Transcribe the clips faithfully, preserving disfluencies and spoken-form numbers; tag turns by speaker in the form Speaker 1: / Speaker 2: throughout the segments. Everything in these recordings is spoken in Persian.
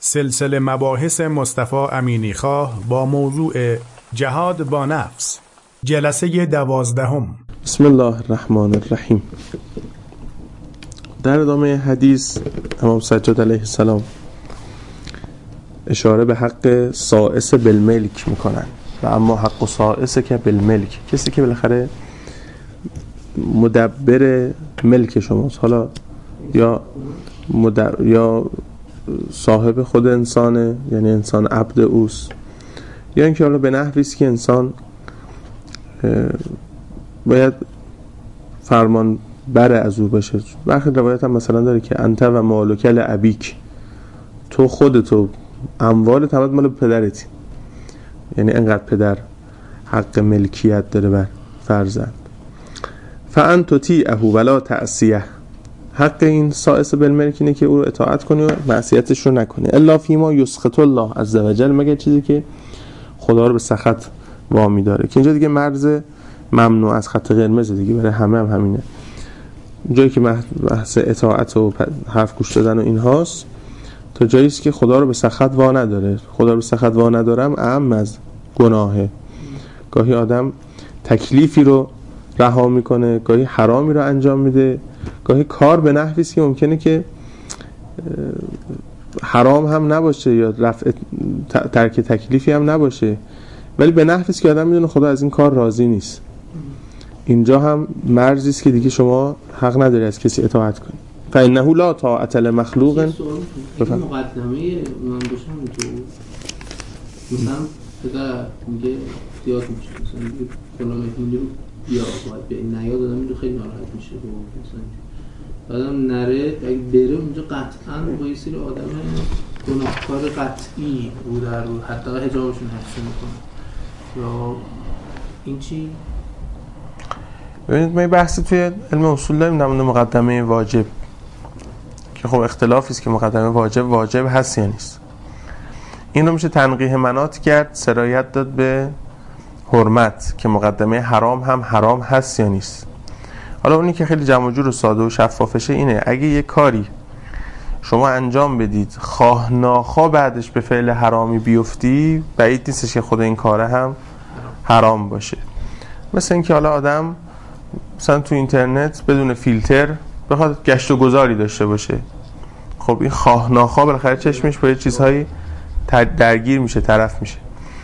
Speaker 1: سلسله مباحث مصطفی امینیخواه با موضوع جهاد با نفس، جلسه دوازدهم.
Speaker 2: بسم الله الرحمن الرحیم. در ادامه حدیث امام سجاد علیه السلام اشاره به حق سائس بالملک میکنن و اما حق سائس که بالملک، کسی که بالاخره مدبر ملک شماست، حالا یا مد... یا صاحب خود انسانه، یعنی انسان عبد اوست، یا اینکه حالا به نحوی است که انسان باید فرمان بره از او باشه. برخی روایت هم مثلا داره که انت و مالک لابیک، تو خودتو اموال تمام مال پدرتی، یعنی انقدر پدر حق ملکیت داره بر فرزند. فانت تطیعه ولا تعصیه، حق این سائس بالملک اینه که او رو اطاعت کنی و معصیتش رو نکنی. الا فیما یسخط الله عز وجل، مگر چیزی که خدا رو به سخط وامی داره، که اینجا دیگه مرز ممنوع از خط قرمز دیگه، برای همه هم همینه. جایی که بحث اطاعت و حرف گوش دادن و این هاست، تا جایی است که خدا رو به سخط وا نداره. خدا رو به سخط وا ندارم اعم از گناهه. گاهی آدم تکلیفی رو رها میکنه، گاهی حرامی رو انجام میده، گاهی کار به نحوی است که ممکنه که حرام هم نباشه یا رفع ترک تکلیفی هم نباشه، ولی به نحوی است که آدم میدونه خدا از این کار راضی نیست. اینجا هم مرزی است که دیگه شما حق نداری از کسی اطاعت کنی. فإنه لا طاعة لمخلوق.
Speaker 3: بفهم مقدمه من باشم تو مثلا پدر میگه احتیاط میشه، مثلا فلان میگه بیا باید به این نیاد، آدم اینجا خیلی ناراحت میشه و مثلا بعدم نره اگه بره اونجا قطعا با یه سری آدم گناهکار قطعی رو در رو حتی حجابشون حفظ میکنه. یا این چی؟
Speaker 2: ببینید ما بحثی توی علم اصول داریم در مورد مقدمه واجب که خب اختلافی است که مقدمه واجب واجب هست یا نیست. این رو میشه تنقیح مناط کرد، سرایت داد به حرمت که مقدمه حرام هم حرام هست یا نیست. حالا اونی که خیلی جمع و جور و ساده و شفافشه اینه، اگه یه کاری شما انجام بدید خواه ناخواه بعدش به فعل حرامی بیفتی، بعید نیستش که خود این کاره هم حرام باشه. مثل اینکه حالا آدم مثلا تو اینترنت بدون فیلتر بخواد گشت و گذاری داشته باشه، خب این خواه ناخواه بالاخره چشمش با یه چیزهایی درگیر میشه، طرف میشه.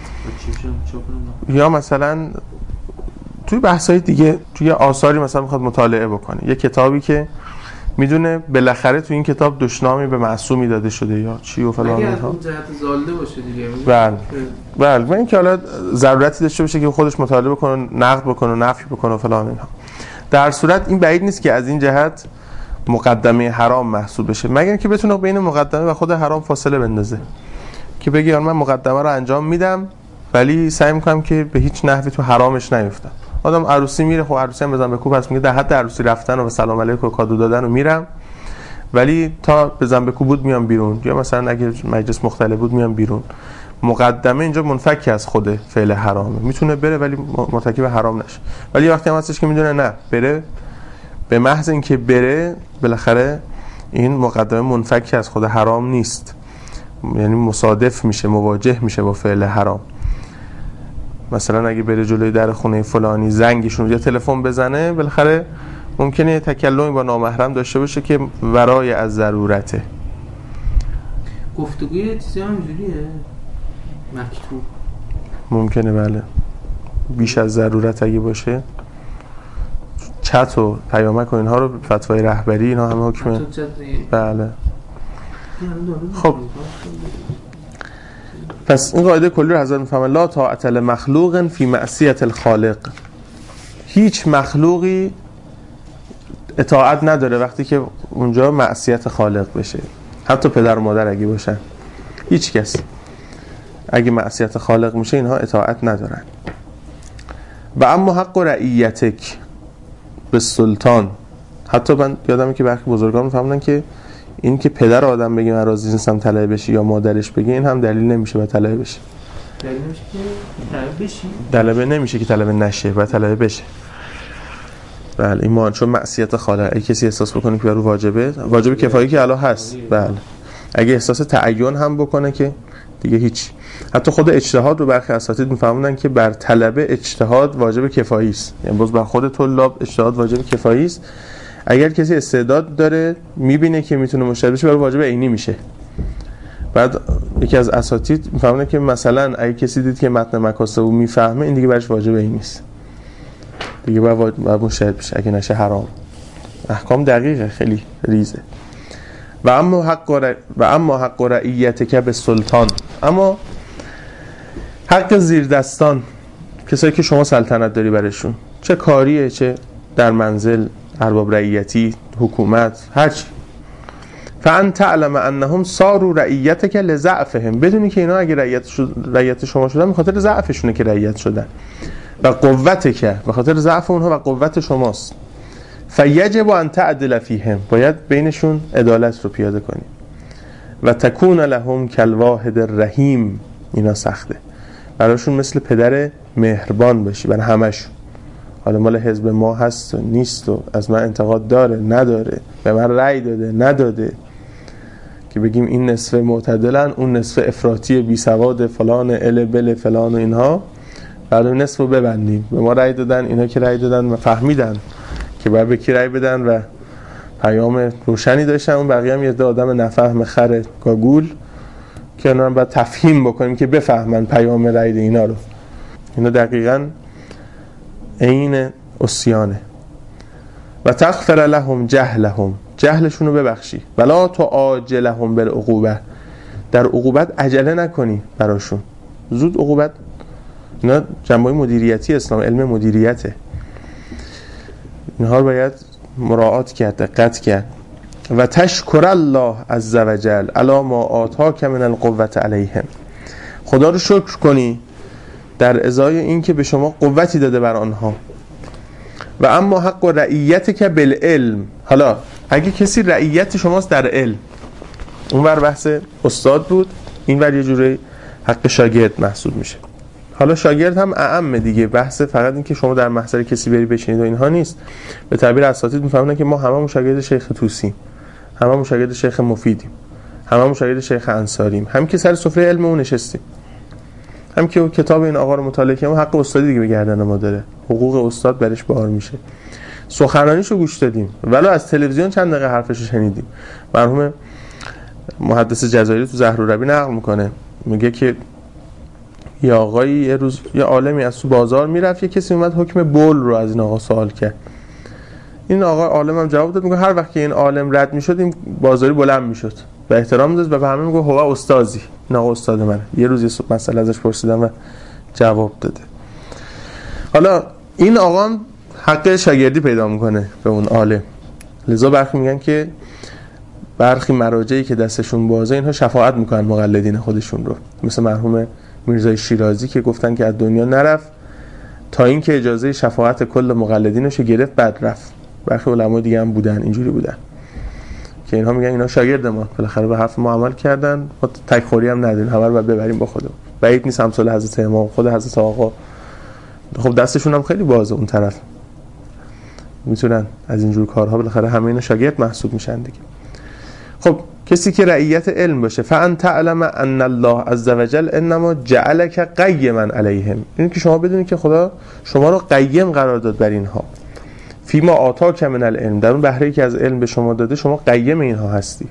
Speaker 2: یا مثلا توی بحثای دیگه توی آثاری مثلا میخواد مطالعه بکنه، یه کتابی که میدونه بالاخره تو این کتاب دشنامی به معصومی داده شده یا چی و فلان
Speaker 3: اینها، اگه از جهت زالده باشه دیگه.
Speaker 2: بله بله، و اینکه حالا ضرورتی داشته باشه که خودش مطالعه بکنه، نقد بکنه، نفی بکنه و فلان اینها. در صورت این بعید نیست که از این جهت مقدمه حرام محسوب بشه، مگر اینکه بتونه بین مقدمه و خود حرام فاصله بندازه، که بگه من مقدمه رو انجام میدم ولی سعی میکنم که به هیچ نحوی تو حرامش نیفتم. آدم عروسی میره، خب عروسی هم بزن به کوب هست، میگه در حد عروسی رفتن و سلام علیکم و کادو دادن و میرم، ولی تا بزن به کوب بود میام بیرون. یا مثلا اگه مجلس مختلف بود میام بیرون. مقدمه اینجا منفک از خود فعل حرامه، میتونه بره ولی مرتکب حرام نشه. ولی وقتی هم هستش که میدونه نه بره، به محض اینکه بره بالاخره این مقدمه منفک از خود حرام نیست، یعنی مصادف میشه، مواجه میشه با فعل حرام. مثلا اگه بره جلوی در خونه فلانی زنگشون یا تلفن بزنه، بالاخره ممکنه تکلمی با نامحرم داشته باشه که ورای از ضرورته.
Speaker 3: گفتگوی چیزی همینجوریه مکتوب
Speaker 2: ممکنه بله، بیش از ضرورت اگه باشه. چت و پیامک و اینها رو فتوای رهبری اینا همه حکمه. بله. خب پس این قاعده کلی رو حضرت میفهمن لا طاعة لمخلوق فی معصیة الخالق، هیچ مخلوقی اطاعت نداره وقتی که اونجا معصیت خالق بشه، حتی پدر و مادر اگه باشن، هیچ کس اگه معصیت خالق میشه اینها اطاعت ندارن. و اما حق رعیتک به سلطان، حتی من یادمه که برخی بزرگان میفهمدن که این که پدر آدم بگه من راضی نیستم طلعه بشی یا مادرش بگه، این هم دلیل نمیشه و طلعه بشه.
Speaker 3: دلیل نمیشه که طلعه بشی؟
Speaker 2: طلعه نمیشه که طلعه نشه و طلعه بشه. بله ایمان، چون معصیت خالق، اگه کسی احساس بکنه که برای واجبه، واجب کفایی که الان هست، بله اگه احساس تعین هم بکنه که دیگه هیچ. حتی خود اجتهاد رو برخی اساتید میفهمونن که بر طلبه اجتهاد واجب کفایی است، یعنی باز بر خود طلاب اجتهاد واجب کفایی است. اگر کسی استعداد داره میبینه که میتونه مجتهد بشه، برای واجب عینی میشه. بعد یکی از اساتید میفهمونه که مثلا اگه کسی دید که متن مکاسب رو میفهمه، این دیگه برش واجب عینی نیست، دیگه باید مجتهد بشه اگه نشه حرام. احکام دقیقه، خیلی ریزه. و اما حق ر... و اما حق رعیتک به سلطان، اما حق زیر دستان، کسایی که شما سلطنت داری برشون، چه کاریه چه در منزل، ارباب رعیتی، حکومت، هرچی. فان تعلم انهم صاروا رعیتک لضعفهم، بدونی که اینا اگه رعیت شد... رعیت شما شدن به خاطر ضعفشونه که رعیت شدن، و قوتک به خاطر ضعف اونها و قوت شماست. فیجب ان تعدل فیهم، باید بینشون عدالت رو پیاده کنی. و تکون لهم کالواحد الرحیم، اینا سخته، براشون مثل پدر مهربان باشی برای همشون. حالا مال حزب ما هست و نیست و از من انتقاد داره نداره، به من رأی داده نداده، که بگیم این نصف معتدلن اون نصف افراطی بی سواد فلان ال بل فلان و اینها، بعد نصف رو ببندیم. به ما رأی دادن، اینا که رأی دادن و فهمیدن که باید به کی رأی بدن و پیام روشنی داشتن، اون بقیه هم یه ده آدم نفهم خر گاگول که اونا هم باید تفهیم بکنیم که بفهمن پیام رأی اینا رو. اینا دقیقاً عین عصیانه. و تغفر لهم جهلهم، جهلشون رو ببخشی. ولا تعاجلهم بالعقوبه، در عقوبت عجله نکنی براشون، زود عقوبت. اینا جنبه مدیریتی اسلام، علم مدیریته، اینها رو باید مراعات کرد، دقت کرد. و تشکر الله عز وجل علی ما آتاک من القوة علیهم، خدا رو شکر کنی در ازای این که به شما قوتی داده بر آنها. و اما حق رعیتک بالعلم، حالا اگه کسی رعیت شماست در علم، اون ور بحث استاد بود، این ور یه جوری حق شاگرد محسوب میشه. حالا شاگرد هم اعم دیگه، بحث فقط این که شما در محضر کسی بری بشینید و اینها نیست. به تعبیر اساتید میفهمن که ما هممون شاگرد شیخ طوسیم، هممون شاگرد شیخ مفیدیم، هممون شاگرد شیخ انصاریم، هم که سر سفره علم اون نشستیم، هم که کتاب این آقا رو مطالعه کردیم، حق استادی دیگه به گردن ما داره، حقوق استاد برش بار میشه. سخنرانیشو گوش دادیم، ولی از تلویزیون چند دقیقه حرفشو شنیدیم. مرحوم محدث جزایری تو زهر الربی نقل میکنه، میگه که یه آقایی یه روز یه عالمی از تو بازار میرفت، یه کسی اومد حکم بول رو از این آقا سوال کرد. این آقا عالم هم جواب داد، میگه هر وقت که این عالم رد میشد این بازاری بلند میشد و احترام داد و به همه میگه هو استادی، این آقا استاد منه. یه روز یه مسئله ازش پرسیدم و جواب داده. حالا این آقا هم حق شاگردی پیدا میکنه به اون عالم، لذا برخی میگن که برخی مراجعی که دستشون بازه اینها شفاعت میکنن مقلدین خودشون رو، مثل مرحوم میرزای شیرازی که گفتن که از دنیا نرفت تا اینکه اجازه شفاعت کل مقلدینشو گرفت بعد رفت. برخی علمای دیگه هم بودن اینجوری بودن که اینها میگن اینا شاگرد ما، بالاخره به حرف ما عمل کردن، ما تکخوری هم نداریم، همه رو باید ببریم با خودمون. بعید نیست همسال حضرت امام، خود حضرت آقا خب دستشون هم خیلی بازه، اون طرف میتونن از اینجور کارها بالاخره همه اینا شاگرد محسوب میشن دیگه. خب کسی که رعیت علم باشه، فان تعلم ان الله عز وجل انما جعلک قیما علیهم، این که شما بدونید که خدا شما رو قیم قرار داد بر اینها. فیما آتاک من العلم، در اون بهره‌ای که از علم به شما داده شما قیم اینها هستی.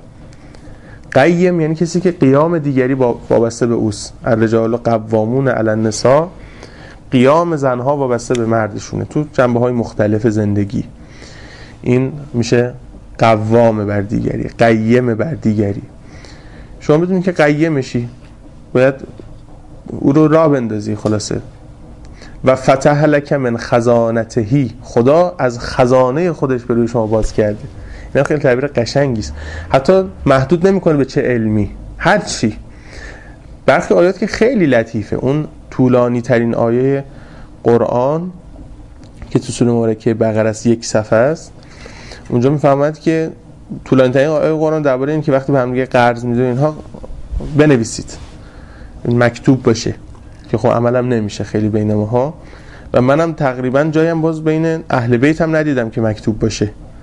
Speaker 2: قیم یعنی کسی که قیام دیگری وابسته به اوست. الرجال قوامون علی النساء، قیام زنها وابسته به مردشونه تو جنبه‌های مختلف زندگی. این میشه قوام بر دیگری، قیم بر دیگری. شما بدونید که قیم میشی، باید او رو راه بندازی. خلاصه و فتح لک من خزانتهی، خدا از خزانه خودش به روی شما باز کرده. این خیلی تعبیر قشنگی است، حتی محدود نمیکنه به چه علمی، هر چی. برخی آیات که خیلی لطیفه، اون طولانی ترین آیه قرآن که تو سوره مبارکه بقره است، یک صفحه است، اونجا میفهمد که طولانی ترین آیه قرآن درباره این که وقتی به هم دیگه قرض میدید اینها بنویسید، این مکتوب باشه، که خب عملم نمیشه خیلی بین ماها، و منم تقریبا جایم باز بین اهل بیت هم ندیدم که مکتوب باشه.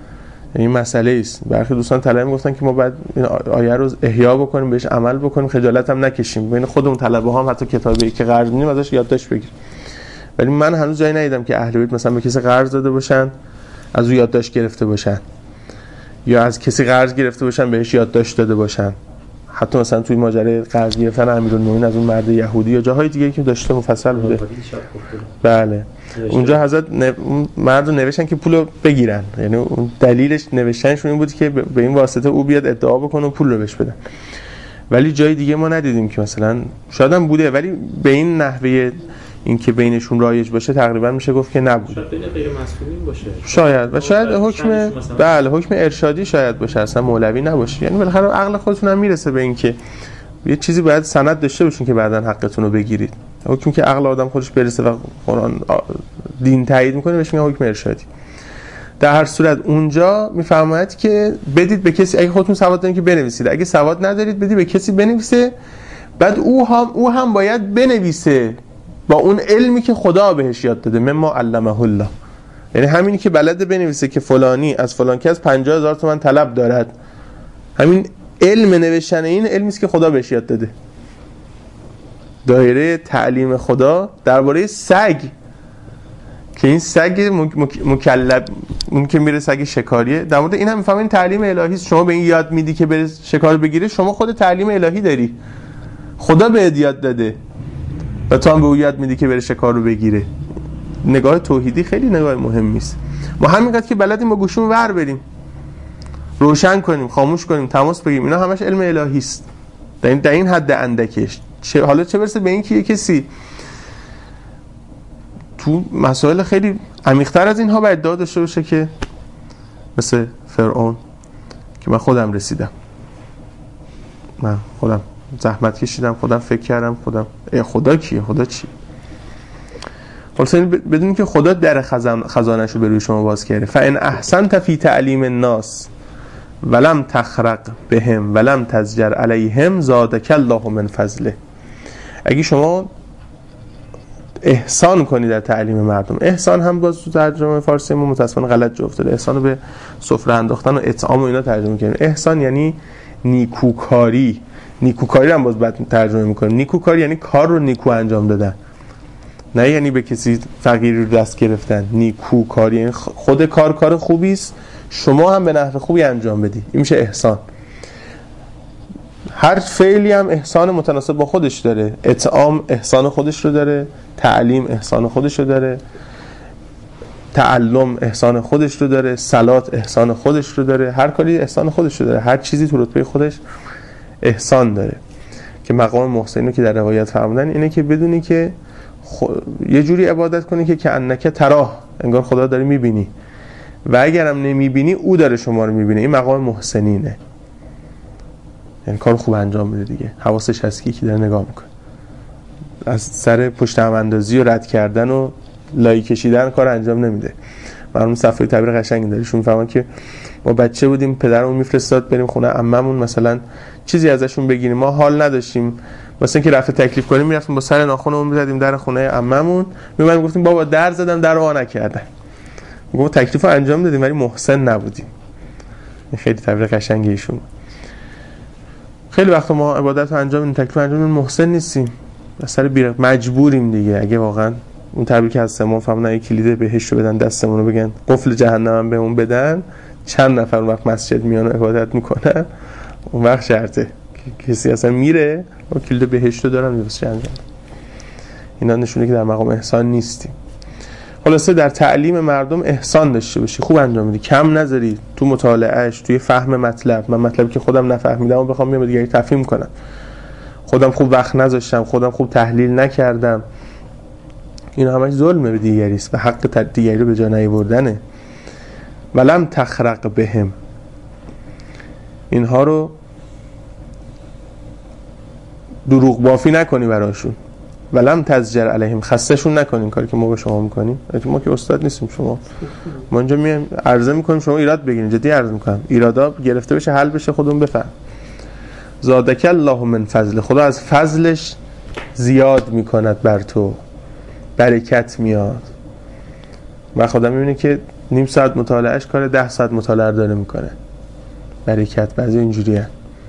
Speaker 2: این مسئله است. برخی دوستان طلبه میگفتن که ما باید این آیه رو احیا بکنیم، بهش عمل بکنیم، خجالت هم نکشیم، بین خودمون طلبه ها هم حتی کتابی که قرض میدیم ازش یادداشت بگیریم. ولی من هنوز جایی ندیدم که اهل بیت مثلا به کسی قرض داده باشن از او یادداشت گرفته باشن، یا از کسی قرض گرفته باشن بهش یادداشت داده باشن. حتی مثلا توی ماجرای قرض گرفتن امیرالمومنین از اون مرد یهودی یا جاهای دیگه که داشته مفصل بوده. بله اونجا حضرت نو... مرد رو نوشتن که پولو بگیرن، یعنی اون دلیلش نوشتنشون این بود که به این واسطه او بیاد ادعا بکنه و پول رو بهش بدن. ولی جای دیگه ما ندیدیم که مثلا شاید هم بوده، ولی به این نحوه این که بینشون رایج باشه تقریبا میشه گفت که نبود.
Speaker 4: شاید بین غیر مسئولین باشه
Speaker 2: شاید، و شاید حکم بله حکم ارشادی شاید باشه، اصلا مولوی نباشه. یعنی بالاخره عقل خودتون هم میرسه به این که یه چیزی باید سند داشته باشین که بعداً حقتون رو بگیرید. حکمی که عقل آدم خودش برسه و قرآن دین تایید میکنه بهش میگن حکم ارشادی. در هر صورت اونجا میفرماید که بدید به کسی، اگه خودتون سواد دارین که بنویسید، اگه سواد ندارید بدید به کسی بنویسه، بعد او هم او هم باید بنویسه با اون علمی که خدا بهش یاد داده، مما علمه الله. یعنی همینی که بلده بنویسه که فلانی از فلان کس پنجاه هزار تومان طلب دارد، همین علم نوشتن این علمی است که خدا بهش یاد داده. دایره تعلیم خدا درباره سگ که این سگ مکلب اون که میره سگ شکاریه، در مورد این هم میفهمین تعلیم الهی است. شما به این یاد میدی که بره شکار بگیره، شما خود تعلیم الهی داری، خدا بهت یاد داده و تو هم به او یاد میدی که بره شکار رو بگیره. نگاه توحیدی خیلی نگاه مهمی است. ما همینقدر که بلدیم با گوشمون ور بریم، روشن کنیم، خاموش کنیم، تماس بگیریم، اینا همش علم الهی است. در این در این حد اندکش. چه حالا چه برسه به این که کسی تو مسائل خیلی عمیق‌تر از اینها به ادعا داشته باشه که مثل فرعون که من خودم رسیدم، من خودم زحمت کشیدم، خودم فکر کردم، خودم ای خدا کیه، خدا چی؟ خلاص بدونید که خدا در خزان خزانه‌اش رو به روی شما باز کرده. فان احسنت فی تعلیم الناس ولم تخرق بهم ولم تزجر علیهم زادک الله من فضله. اگه شما احسان کنی در تعلیم مردم، احسان هم باز تو ترجمه فارسی ما متأسفانه غلط جا افتاده، احسان رو به سفره انداختن و اطعام و اینا ترجمه کردن. احسان یعنی نیکوکاری، نیکوکاری هم باز بعد ترجمه میکنیم. نیکوکاری یعنی کار رو نیکو انجام دادن، نه یعنی به کسی فقیری رو دست گرفتن. نیکوکاری یعنی خود کار کار خوبی است، شما هم به نحو خوبی انجام بدی، این میشه احسان. هر فعلی هم احسان متناسب با خودش داره. اطعام احسان خودش رو داره، تعلیم احسان خودش رو داره، تعلم احسان خودش رو داره، صلات احسان خودش رو داره، هر کاری احسان خودش رو داره، هر چیزی تو رتبه خودش احسان داره. که مقام محسنی که در روایت فرمودن اینه که بدونی که خ... یه جوری عبادت کنی که که انک تراه، انگار خدا داری میبینی، و اگرم نمیبینی او داره شما رو میبینه. این مقام محسنینه، یعنی کار خوب انجام میده دیگه، حواسش هست که داره نگاه میکنه، از سر پشت هم اندازی و رد کردن و لای کشیدن کار انجام نمیده. مرحوم صفای تعبیر قشنگی داره، شون میفهمن که ما بچه بودیم پدرمون میفرستاد بریم خونه عممون مثلا چیزی ازشون بگیریم، ما حال نداشتیم مثلا که رفته تکلیف کنیم، میرفتیم با سر ناخنمون میزدیم در خونه عممون، میومدیم گفتیم بابا در زدم در وا نکردن، میگم تکلیفو انجام دادیم ولی محسن نبودیم. این خیلی تعبیر قشنگی ایشون. خیلی وقتا ما عبادت رو انجام میدیم، تکلیف انجام میدیم، محسن نیستیم، اثر بیر مجبوریم دیگه. اگه واقعا اون تعبیر که از سمون فهمن یه کلید بهشت رو بدن دستمون رو بگن قفل جهنم هم بهمون بدن، چند نفر اون وقت مسجد میان و عبادت میکنن، اون وقت شرطه کسی اصلا میره و کلید بهشت رو دارن میواسه انجام. اینا نشونه که در مقام احسان نیستیم. خلاصه در تعلیم مردم احسان داشته باشی، خوب انجام بدی، کم نذاری تو مطالعهش، توی فهم مطلب. من مطلبی که خودم نفهمیدم و بخوام میام دیگری تفهیم کنم، خودم خوب وقت نذاشتم، خودم خوب تحلیل نکردم، اینا همش ظلمه به دیگری است و حق دیگری رو به جا نیاوردنه. ولم تخرق بهم، اینها رو دروغ بافی نکنی براشون. ولم تزجر علیهم، خستشون نکنین. این کاری که ما به شما میکنیم، ما که استاد نیستیم، شما ما اینجا میایم عرضه میکنیم شما ایراد بگیرین، جدی عرض میکنم، ایرادا گرفته بشه حل بشه خودمون بفهم. زادک الله من فضل، خدا از فضلش زیاد میکند بر تو، برکت میاد. و خدا میبینه که نیم ساعت مطالعهش کار ده ساعت مطالعه داره میکنه. برکت بعضی اینجوریه،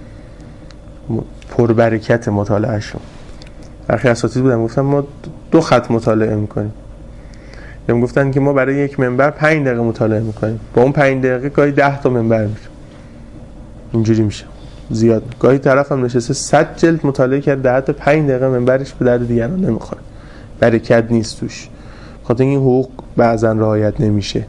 Speaker 2: پر برکت مطالعهشون. برخی اساتید بودن گفتن ما دو خط مطالعه میکنیم، یا میگفتن که ما برای یک منبر پنج دقیقه مطالعه میکنیم، با اون پنج دقیقه گاهی ده تا منبر میشه. اینجوری میشه زیاد. گاهی طرف هم نشسته صد جلد مطالعه کرد، ده تا پنج دقیقه منبرش به درد دیگران نمیخوره، برکت نیست توش، خاطر این حقوق بعضا رعایت نمیشه.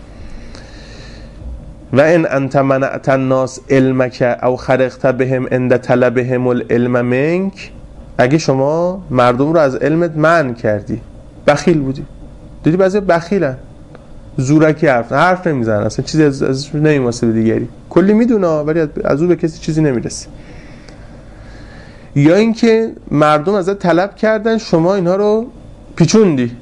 Speaker 2: و ان انت منعت الناس علمک او خرقت بهم عند طلبهم العلم منک، اگه شما مردم رو از علمت منع کردی، بخیل بودی. دیدی بعضی بخیلن، زورکی حرف حرف نمیزنن، اصلا چیزی از ازش نمیواسه به دیگری، کلی میدونه ولی از او به کسی چیزی نمیرسه. یا اینکه مردم ازت طلب کردن، شما اینها رو پیچوندی.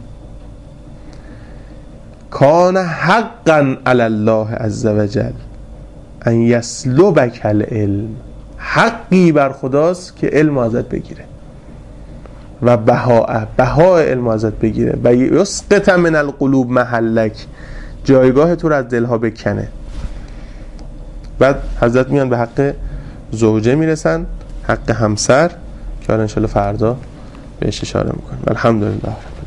Speaker 2: کان حقا علی الله عز وجل ان یسلبک العلم، حقی بر خداست که علم ازت بگیره و بها بها علم ازت بگیره و یسقط من القلوب محلک، جایگاه تو رو از دلها بکنه. بعد حضرت میان به حق زوجه میرسن، حق همسر که حالا انشالله فردا بهش اشاره میکنیم. الحمدلله.